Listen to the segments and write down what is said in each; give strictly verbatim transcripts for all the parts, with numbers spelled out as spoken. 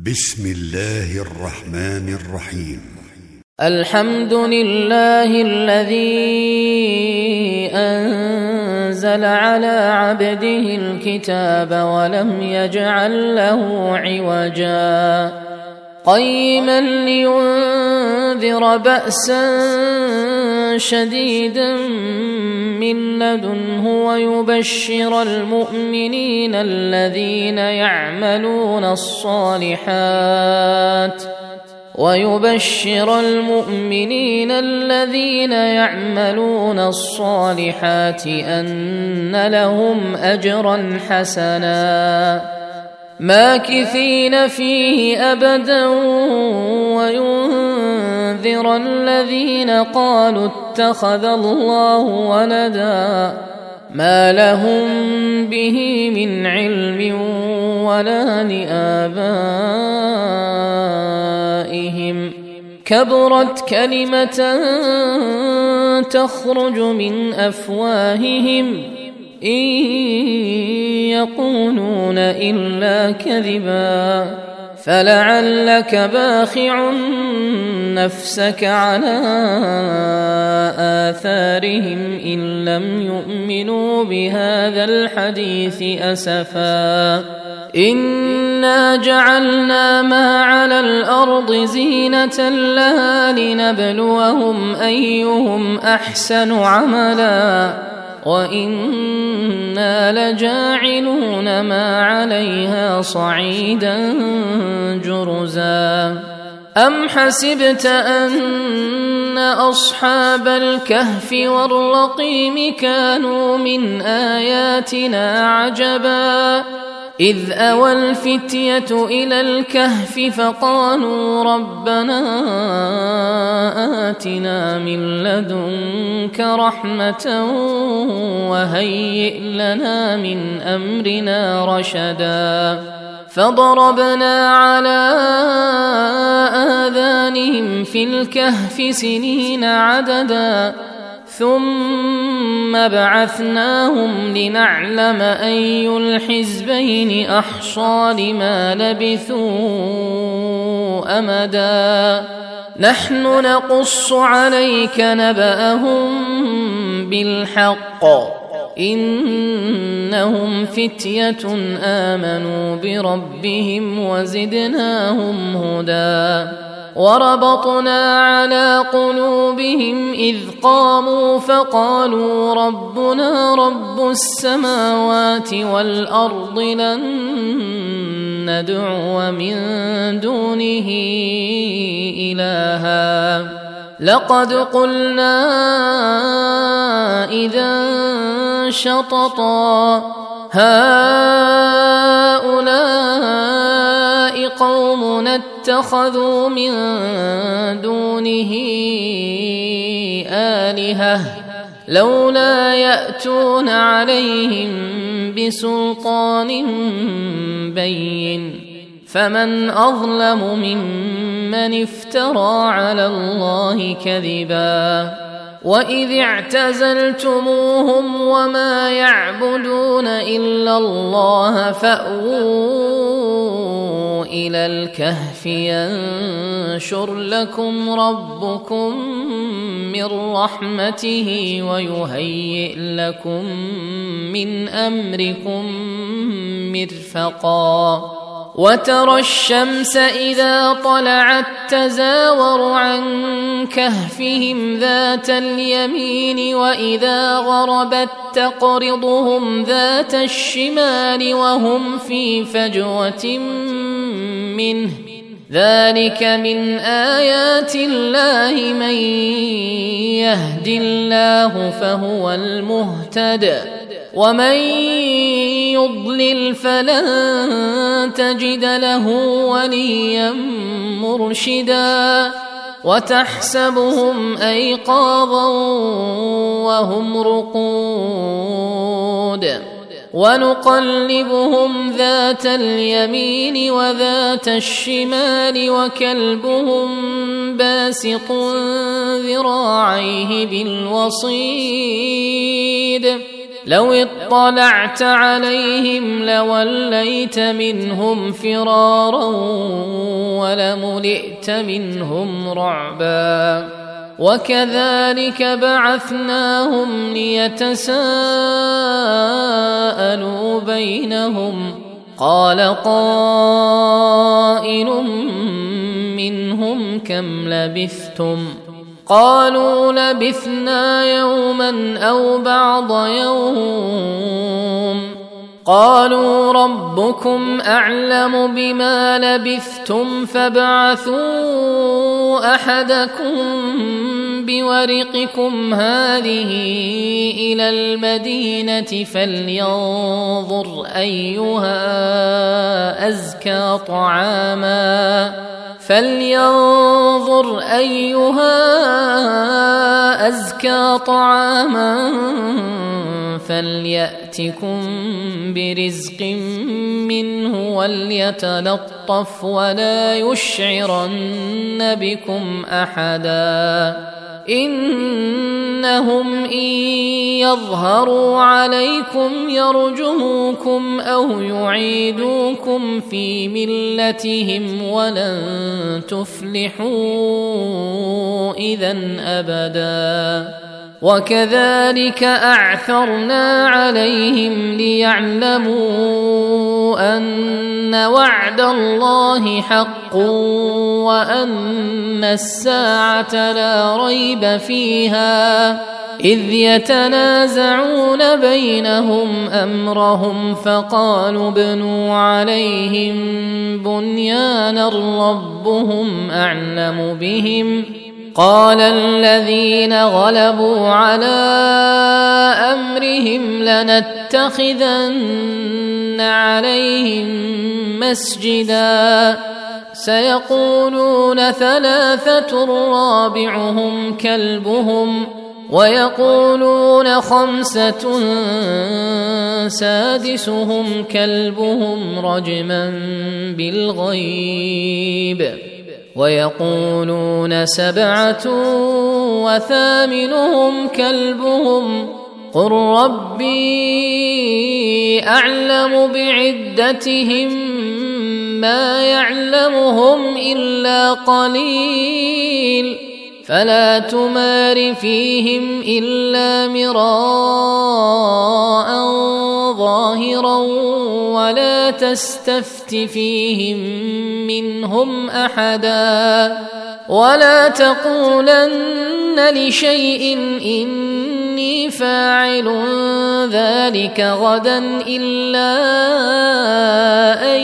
بسم الله الرحمن الرحيم. الحمد لله الذي أنزل على عبده الكتاب ولم يجعل له عوجا قيما لينذر بأسا شديدا من لدنه ويبشر المؤمنين الذين يعملون الصالحات ويبشر المؤمنين الذين يعملون الصالحات أن لهم أجرا حسنا ماكثين فيه أبدا وينذر الذين قالوا اتخذ الله ولدا ما لهم به من علم ولا لآبائهم كبرت كلمة تخرج من أفواههم إن يقولون إلا كذبا فلعلك باخع نفسك على آثارهم إن لم يؤمنوا بهذا الحديث أسفا إنا جعلنا ما على الأرض زينة لها لنبلوهم أيهم أحسن عملا وإنا لجاعلون ما عليها صعيدا جرزا أم حسبت أن أصحاب الكهف والرقيم كانوا من آياتنا عجبا إذ أوى الفتية إلى الكهف فقالوا ربنا آتنا من لدنك رحمة وهيئ لنا من أمرنا رشدا فضربنا على آذانهم في الكهف سنين عددا ثم بعثناهم لنعلم أي الحزبين أحصى لما لبثوا أمدا نحن نقص عليك نبأهم بالحق إنهم فتية آمنوا بربهم وزدناهم هدى وربطنا على قلوبهم إذ قاموا فقالوا ربنا رب السماوات والأرض لن ندعو من دونه إلها لقد قلنا إذا شططا هؤلاء قوم اتخذوا من دونه آلهة لولا يأتون عليهم بسلطان بين فمن أظلم ممن افترى على الله كذبا وإذ اعتزلتموهم وما يعبدون إلا الله فأووا إلى الكهف ينشر لكم ربكم من رحمته ويهيئ لكم من أمركم مرفقا وترى الشمس إذا طلعت تزاور عن كهفهم ذات اليمين وإذا غربت تقرضهم ذات الشمال وهم في فجوة منه ذلك من آيات الله من يهد الله فهو المهتد ومن يضلل فلن تجد له وليا مرشدا وتحسبهم أيقاظا وهم رقود ونقلبهم ذات اليمين وذات الشمال وكلبهم باسط ذراعيه بالوصيد لو اطلعت عليهم لوليت منهم فرارا ولملئت منهم رعبا. وكذلك بعثناهم ليتساءلوا بينهم قال قائل منهم كم لبثتم قالوا لبثنا يوما أو بعض يوم قالوا ربكم أعلم بما لبثتم فابعثوا أحدكم بورقكم هذه إلى المدينة فلينظر أيها أزكى طعاما فلينظر أيها أزكى طعاما فليأتكم برزق منه وليتلطف ولا يشعرن بكم أحدا إنهم إن يظهروا عليكم يرجموكم أو يعيدوكم في ملتهم ولن تفلحوا إذن أبدا. وكذلك أعثرنا عليهم ليعلموا أن وعد الله حق وأن الساعة لا ريب فيها إذ يتنازعون بينهم أمرهم فقالوا ابنوا عليهم بنيانا ربهم أعلم بهم قال الذين غلبوا على أمرهم لنتخذن عليهم مسجدا سيقولون ثلاثة رابعهم كلبهم ويقولون خمسة سادسهم كلبهم رجما بالغيب ويقولون سبعة وثامنهم كلبهم قل ربي أعلم بعدتهم ما يعلمهم إلا قليل فلا تمار فيهم إلا مراء ظاهرا ولا تستفت فيهم منهم أحدا ولا تقولن لشيء إني فاعل ذلك غدا إلا أن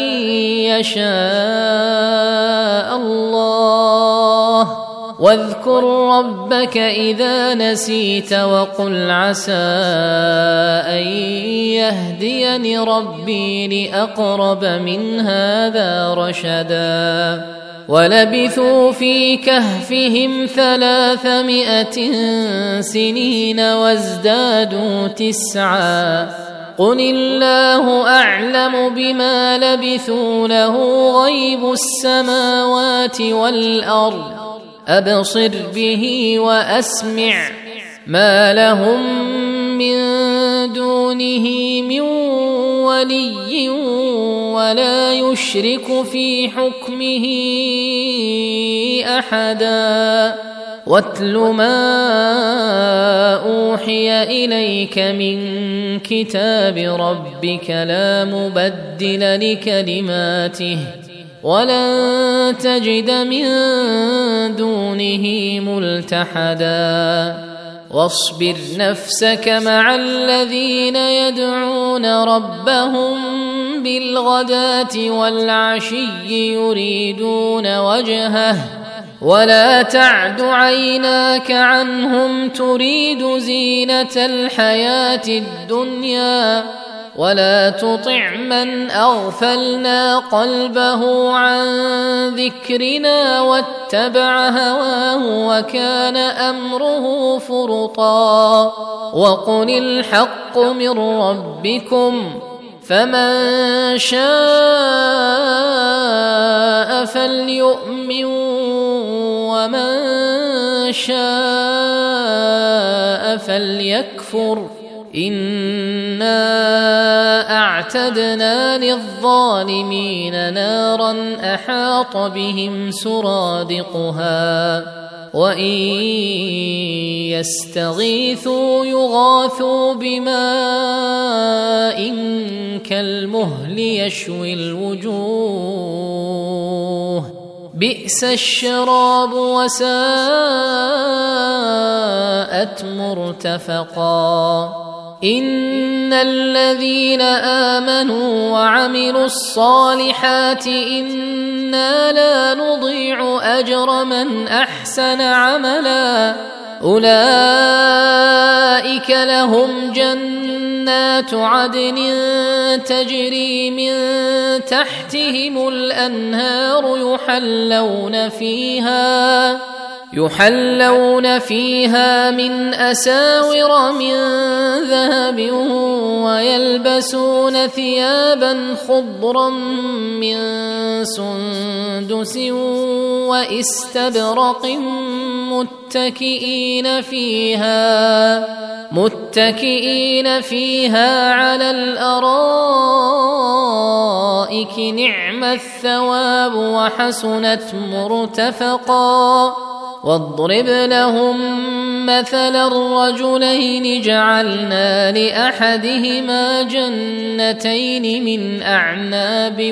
يشاء الله واذكر ربك إذا نسيت وقل عسى أن يهديني ربي لأقرب من هذا رشدا ولبثوا في كهفهم ثلاثمائة سنين وازدادوا تسعا قل الله أعلم بما لبثوا له غيب السماوات والأرض أبصر به وأسمع ما لهم من دونه من ولي ولا يشرك في حكمه أحدا واتل ما أوحي إليك من كتاب ربك لا مبدل لكلماته ولن تجد من دونه ملتحدا واصبر نفسك مع الذين يدعون ربهم بالغداة والعشي يريدون وجهه ولا تعد عيناك عنهم تريد زينة الحياة الدنيا ولا تطع من أغفلنا قلبه عن ذكرنا واتبع هواه وكان أمره فرطا وقل الحق من ربكم فمن شاء فليؤمن ومن شاء فليكفر إنا أعلم أعتدنا للظالمين نارا أحاط بهم سرادقها وإن يستغيثوا يغاثوا بماء كالمهل يشوي الوجوه بئس الشراب وساءت مرتفقا إن الذين آمنوا وعملوا الصالحات إنا لا نضيع أجر من أحسن عملا أولئك لهم جنات عدن تجري من تحتهم الأنهار يحلون فيها يحلون فيها من أساور من ذهب ويلبسون ثيابا خضرا من سندس واستبرق متكئين فيها متكئين فيها على الأرائك نعم الثواب وحسنت مرتفقا واضرب لهم مثلا الرجلين جعلنا لأحدهما جنتين من أعناب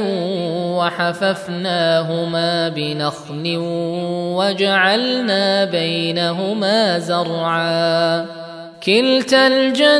وحففناهما بنخل وجعلنا بينهما زرعا كلتا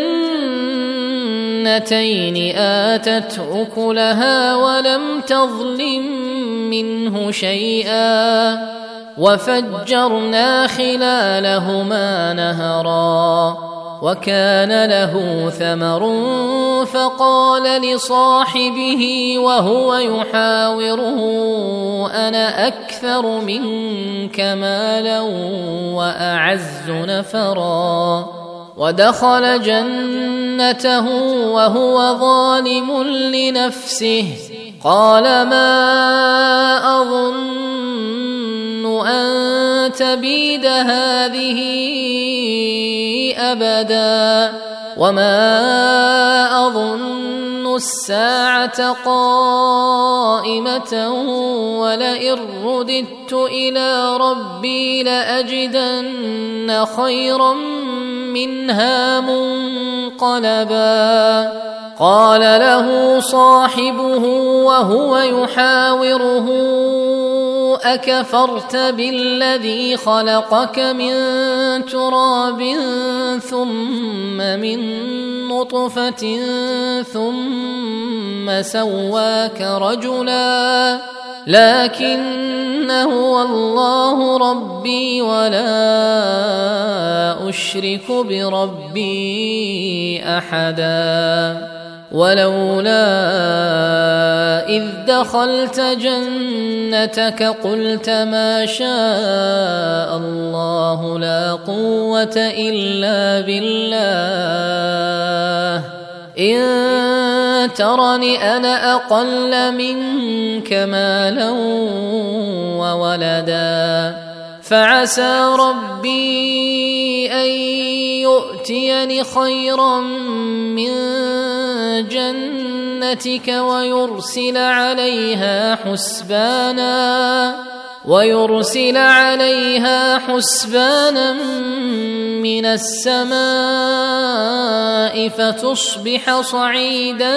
الجنتين آتت أكلها ولم تظلم منه شيئا وفجرنا خلالهما نهرا وكان له ثمر فقال لصاحبه وهو يحاوره أنا أكثر منك مالا وأعز نفرا ودخل جنته وهو ظالم لنفسه قال ما أظن أن تبيد هذه أبدا وما أظن الساعة قائمة ولئن رددت إلى ربي لأجدن خيرا منها منقلبا قال له صاحبه وهو يحاوره أكفرت بالذي خلقك من تراب ثم من نطفة ثم سواك رجلا لكن هو الله ربي ولا أشرك بربي أحدا ولولا إذ دخلت جنتك قلت ما شاء الله لا قوة إلا بالله إن ترني أنا أقل منك مالا وولدا فعسى ربي أن يؤتيني خيرا من جنتك ويرسل عليها حسبانا ويرسل عليها حسبانا من السماء فتصبح صعيدا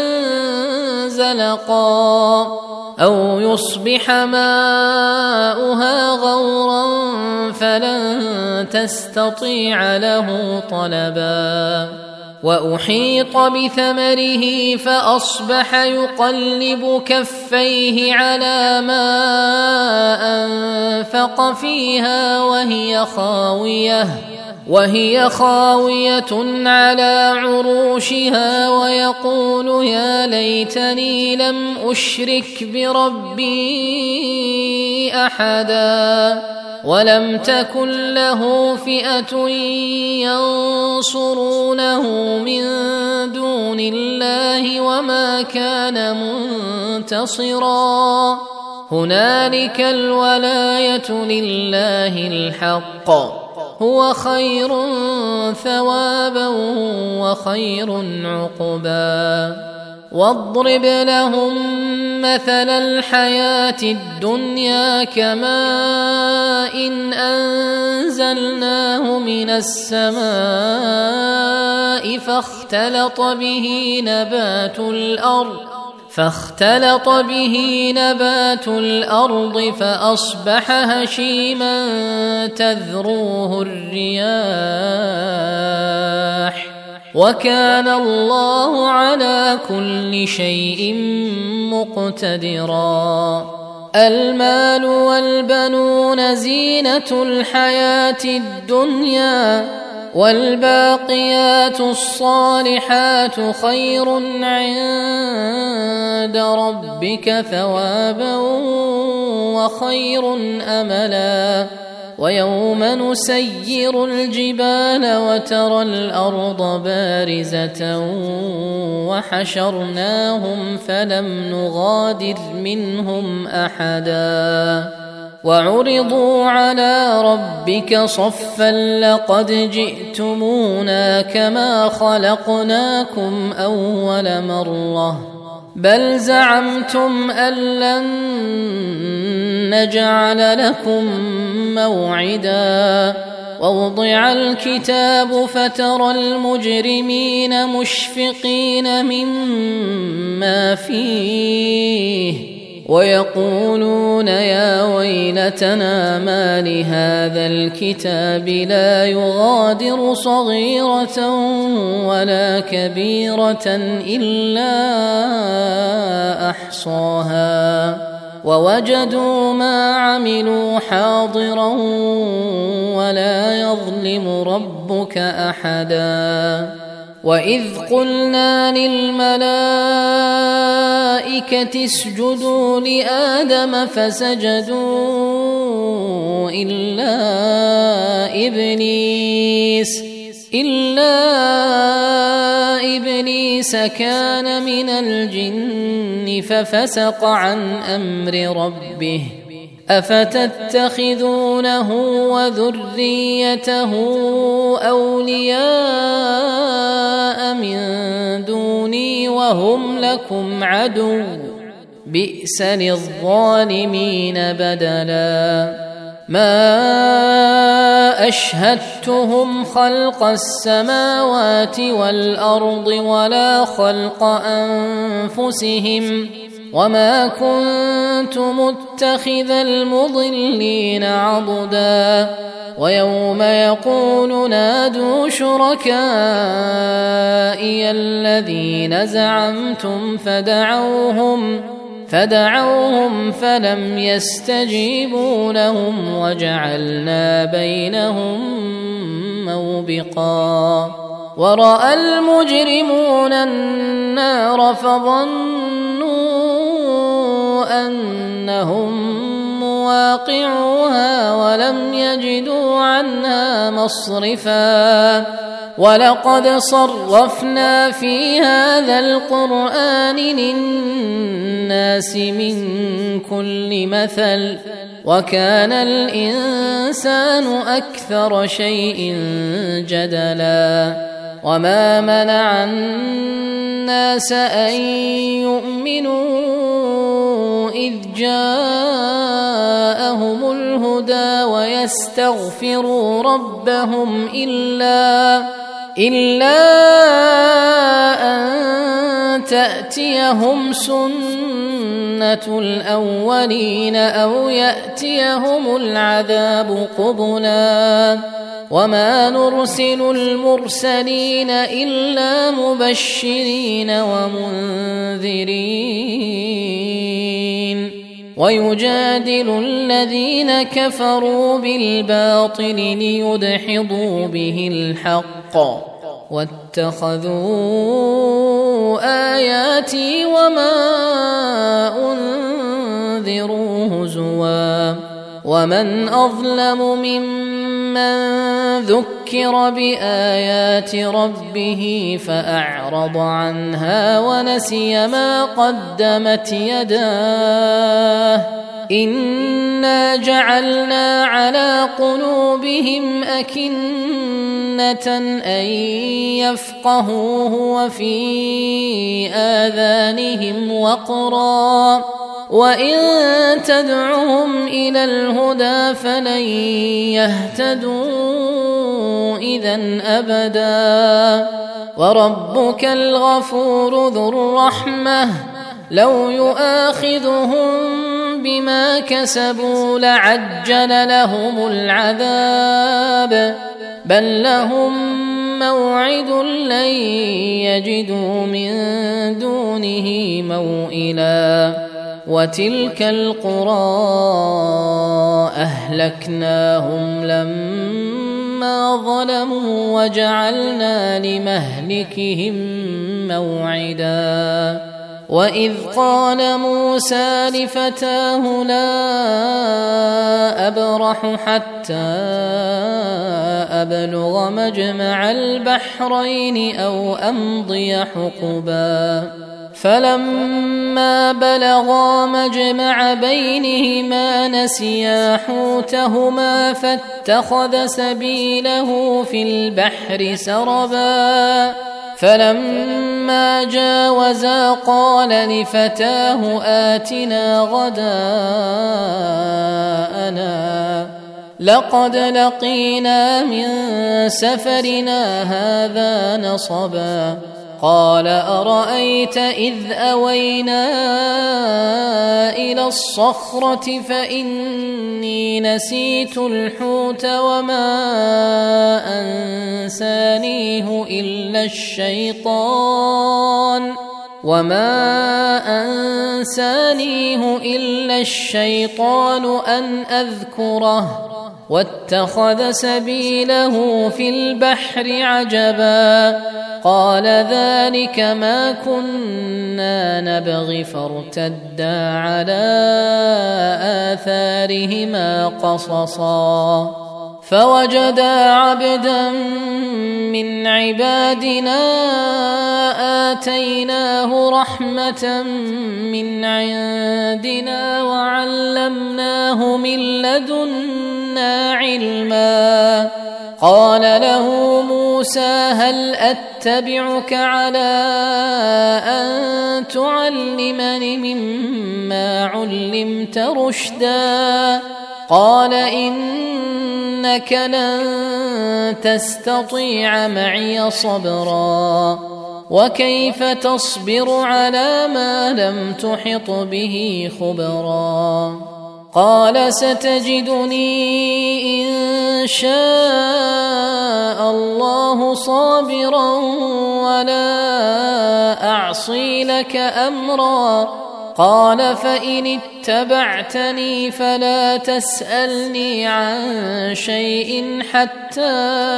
زلقا أو يصبح ماؤها غورا فلن تستطيع له طلبا وأحيط بثمره فأصبح يقلب كفيه على ما أنفق فيها وهي خاوية وهي خاوية على عروشها ويقول يا ليتني لم أشرك بربي أحدا ولم تكن له فئة ينصرونه من دون الله وما كان منتصرا هنالك الولاية لله الحق هو خير ثوابا وخير عقبا واضرب لهم مثل الحياة الدنيا كماء إن أنزلناه من السماء فاختلط به نبات الأرض فاختلط به نبات الأرض فأصبح هشيما تذروه الرياح وكان الله على كل شيء مقتدرا. المال والبنون زينة الحياة الدنيا والباقيات الصالحات خير عند ربك ثوابا وخير أملا. ويوم نسير الجبال وترى الأرض بارزة وحشرناهم فلم نغادر منهم أحدا وعرضوا على ربك صفا لقد جئتمونا كما خلقناكم أول مرة بل زعمتم أن لن نجعل لكم موعدا. ووضع الكتاب فترى المجرمين مشفقين مما فيه ويقولون يا ويلتنا ما لهذا الكتاب لا يغادر صغيرة ولا كبيرة إلا أحصاها ووجدوا ما عملوا حاضرا ولا يظلم ربك أحدا. وإذ قلنا للملائكة اسجدوا لآدم فسجدوا إلا إبليس إلا إبليس كان من الجن ففسق عن أمر ربه أفتتخذونه وذريته أولياء من دوني وهم لكم عدو بئس للظالمين بدلا. ما أشهدتهم خلق السماوات والأرض ولا خلق أنفسهم وما كنت متخذ المضلين عضدا. ويوم يقول نادوا شركائي الذين زعمتم فدعوهم فدعوهم فلم يستجيبوا لهم وجعلنا بينهم موبقا. ورأى المجرمون النار فظنوا أنهم مواقعوها ولم يجدوا عنها مصرفا. ولقد صرفنا في هذا القرآن للناس من كل مثل وكان الإنسان أكثر شيء جدلا. وما منع الناس أن يؤمنوا إذ جاءهم الهدى ويستغفروا ربهم إلا إلا أن تأتيهم سنة الأولين أو يأتيهم العذاب قبلا. وما نرسل المرسلين إلا مبشرين ومنذرين ويجادل الذين كفروا بالباطل ليدحضوا به الحق واتخذوا آياتي وما أنذروا هزوا. ومن أظلم ممن ذكر بآيات ربه فأعرض عنها ونسي ما قدمت يداه إنا جعلنا على قلوبهم أكنة أن يفقهوه وفي آذانهم وقرا وإن تدعهم إلى الهدى فلن يهتدوا إذن أبدا وربك الغفور ذو الرحمة لو يؤاخذهم بما كسبوا لعجل لهم العذاب بل لهم موعد لن يجدوا من دونه موئلا وتلك القرى أهلكناهم لما ظلموا وجعلنا لمهلكهم موعدا وإذ قال موسى لفتاه لا أبرح حتى أبلغ مجمع البحرين أو أمضي حقبا فلما بلغا مجمع بينهما نسيا حوتهما فاتخذ سبيله في البحر سربا فلما جاوزا قال لفتاه آتنا غداءنا لقد لقينا من سفرنا هذا نصبا قال أرأيت إذ أوينا إلى الصخرة فإني نسيت الحوت وما أنسانيه إلا الشيطان وما أنسانيه إلا الشيطان أن أذكره واتخذ سبيله في البحر عجبا قال ذلك ما كنا نبغي فارتدا على آثارهما قصصا فوجدا عبدا من عبادنا آتيناه رحمة من عندنا وعلمناه من لدنا علما قال له موسى هل أتبعك على أن تعلمني مما علمت رشدا قال إنك لن تستطيع معي صبرا وكيف تصبر على ما لم تحط به خبرا قال ستجدني إن شاء الله صابرا ولا أعصي لك أمرا قال فإن اتبعتني فلا تسألني عن شيء حتى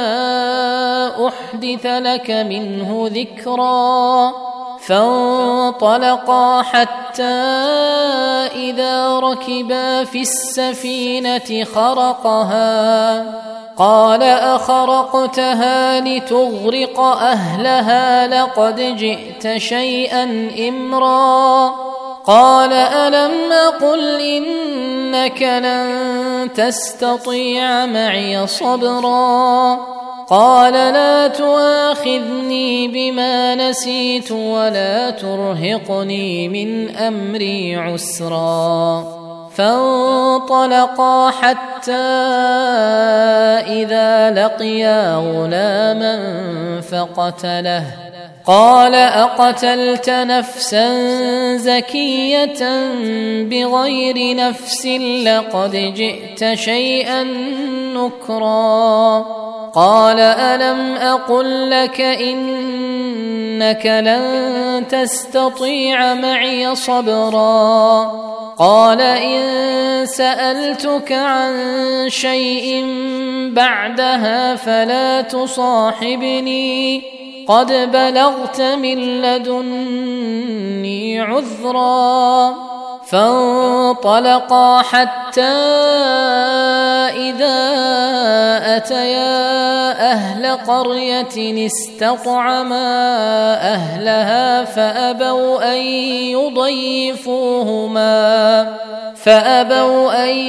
أحدث لك منه ذكرا فانطلقا حتى إذا ركبا في السفينة خرقها قال أخرقتها لتغرق أهلها لقد جئت شيئا إمرا قال ألم أقل إنك لن تستطيع معي صبرا قال لا تؤاخذني بما نسيت ولا ترهقني من أمري عسرا فانطلقا حتى إذا لقيا غلاما فقتله قال أقتلت نفسا زكية بغير نفس لقد جئت شيئا نكرا قال ألم أقل لك إنك لن تستطيع معي صبرا قال إن سألتك عن شيء بعدها فلا تصاحبني قد بلغت من لدني عذرا فانطلقا حتى إذا أتيا أهل قرية استطعما أهلها فأبوا أن يضيفوهما فأبوا أن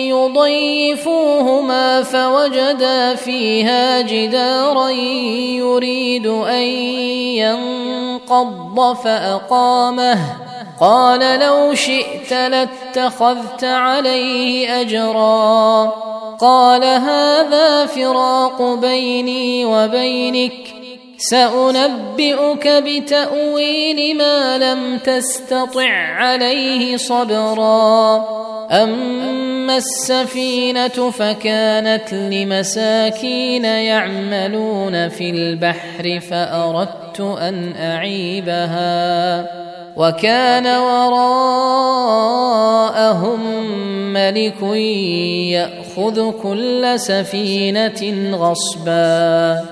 يضيفوهما فوجدا فيها جدارا يريد أن ينقض فأقامه قال لو شئت لاتخذت عليه أجرا قال هذا فراق بيني وبينك سأنبئك بتأويل ما لم تستطع عليه صبرا أما السفينة فكانت لمساكين يعملون في البحر فأردت أن أعيبها وكان وراءهم ملك يأخذ كل سفينة غصبا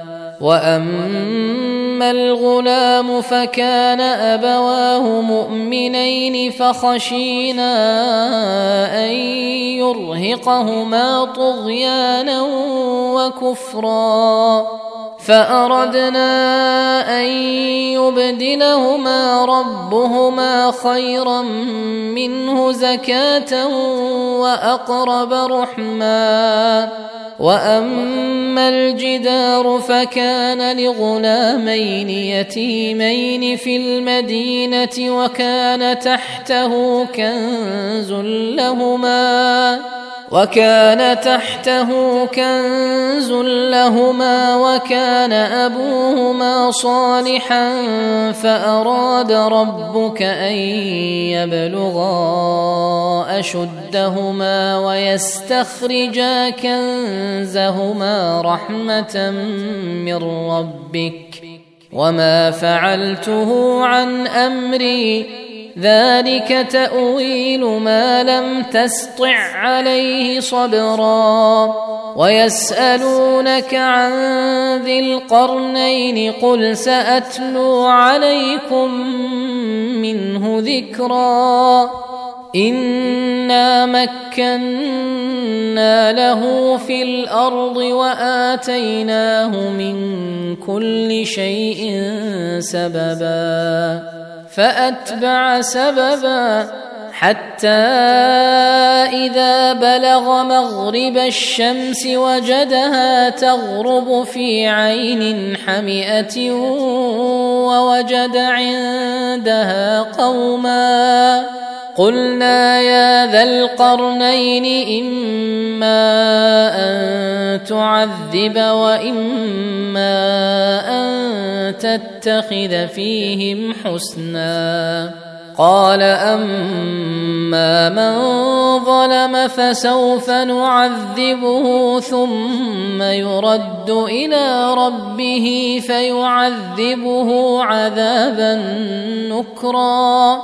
وأما الغلام فكان أبواه مؤمنين فخشينا أن يرهقهما طغيانا وكفرا فأردنا أن يبدلهما ربهما خيرا منه زكاة وأقرب رحما وأما الجدار فكان لغلامين يتيمين في المدينة وكان تحته كنز لهما وكان تحته كنز لهما وكان أبوهما صالحا فأراد ربك أن يبلغا أشدهما ويستخرجا كنزهما رحمة من ربك وما فعلته عن أمري ذلك تأويل ما لم تسطع عليه صبرا ويسألونك عن ذي القرنين قل سأتلو عليكم منه ذكرا إنا مكنا له في الأرض وآتيناه من كل شيء سببا فأتبع سببا حتى إذا بلغ مغرب الشمس وجدها تغرب في عين حمئة ووجد عندها قوما قلنا يا ذا القرنين إما أن تعذب وإما أن تتخذ فيهم حسنا قال أما من ظلم فسوف نعذبه ثم يرد إلى ربه فيعذبه عذابا نكرا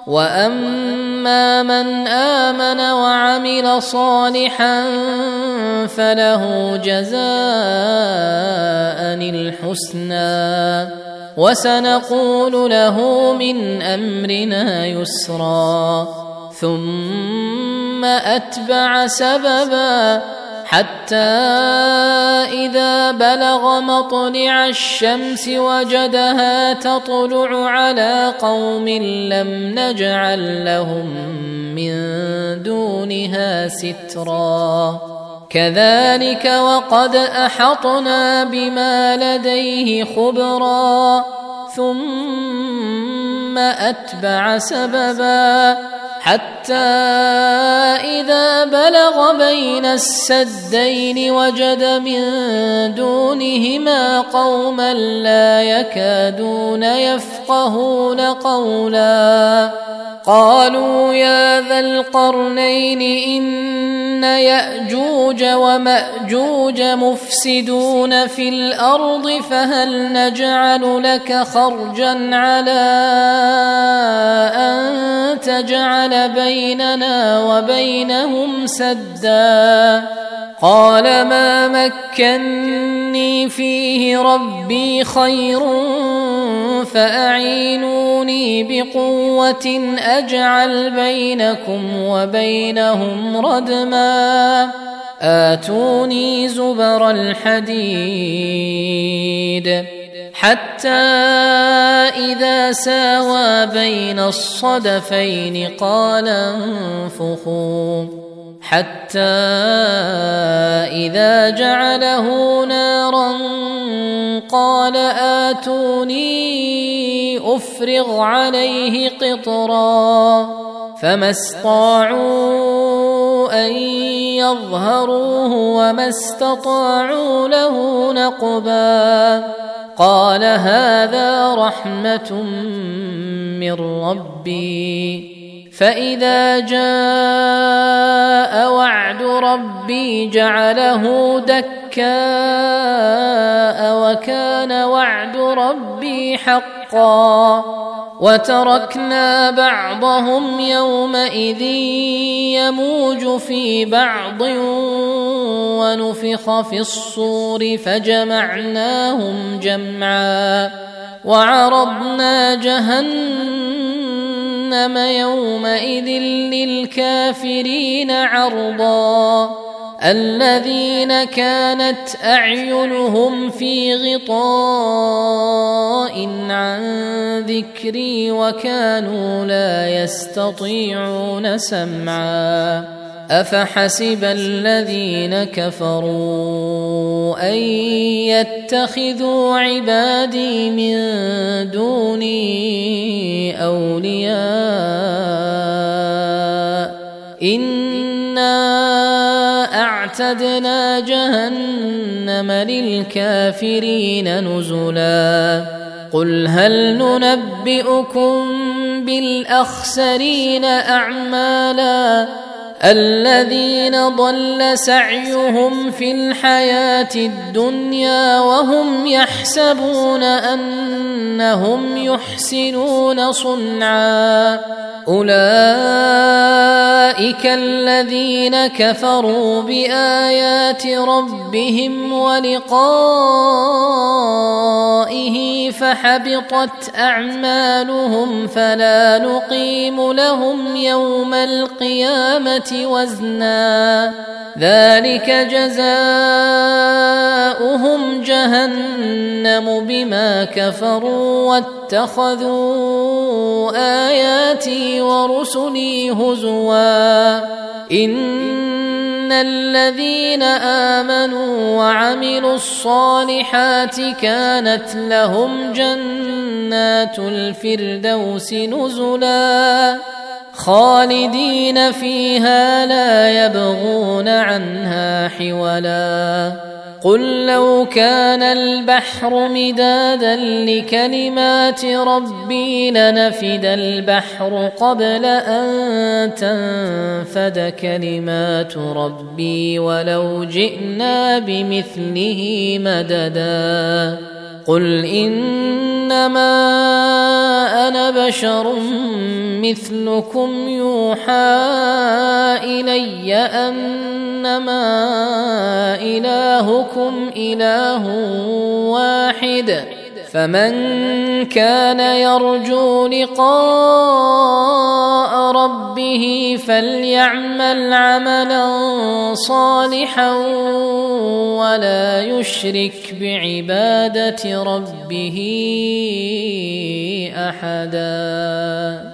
وأما من آمن وعمل صالحا فله جزاء الحسنى وسنقول له من أمرنا يسرا ثم أتبع سببا حتى إذا بلغ مطلع الشمس وجدها تطلع على قوم لم نجعل لهم من دونها سترا كذلك وقد أحطنا بما لديه خبرا ثم أتبع سببا حتى إذا بلغ بين السدين وجد من دونهما قوما لا يكادون يفقهون قولا قالوا يا ذا القرنين إن يأجوج ومأجوج مفسدون في الأرض فهل نجعل لك خرجا على أن تجعل بيننا وبينهم سدا قال ما مكني فيه ربي خير فأعينوني بقوة أجعل بينكم وبينهم ردما آتوني زبر الحديد حتى إذا ساوى بين الصدفين قال انفخوا حتى إذا جعله نارا قال آتوني أفرغ عليه قطرا فما استطاعوا أن يظهروه وما استطاعوا له نقبا قال هذا رحمة من ربي فإذا جاء وعد ربي جعله دكاء وكان وعد ربي حقا وتركنا بعضهم يومئذ يموج في بعض ونفخ في الصور فجمعناهم جمعا وعرضنا جهنم يومئذ للكافرين عرضا الذين كانت أعينهم في غطاء عن ذكري وكانوا لا يستطيعون سمعا أفحسب الذين كفروا أن يتخذوا عبادي من دوني أولياء إنا أعتدنا جهنم للكافرين نزلا قل هل ننبئكم بالأخسرين أعمالا الذين ضل سعيهم في الحياة الدنيا وهم يحسبون أنهم يحسنون صنعا أولئك الذين كفروا بآيات ربهم ولقائه فحبطت أعمالهم فلا نقيم لهم يوم القيامة وزنا ذلك جزاؤهم جهنم بما كفروا واتخذوا آياتي ورسلي هزوا إن الذين آمنوا وعملوا الصالحات كانت لهم جنات الفردوس نزلا خالدين فيها لا يبغون عنها حولا قل لو كان البحر مدادا لكلمات ربي لنفد البحر قبل أن تنفد كلمات ربي ولو جئنا بمثله مددا قل إنما أنا بشر مثلكم يوحى إلي أنما إلهكم إله واحد فمن كان يرجو لقاء ربه فليعمل عملا صالحا ولا يشرك بعبادة ربه أحدا.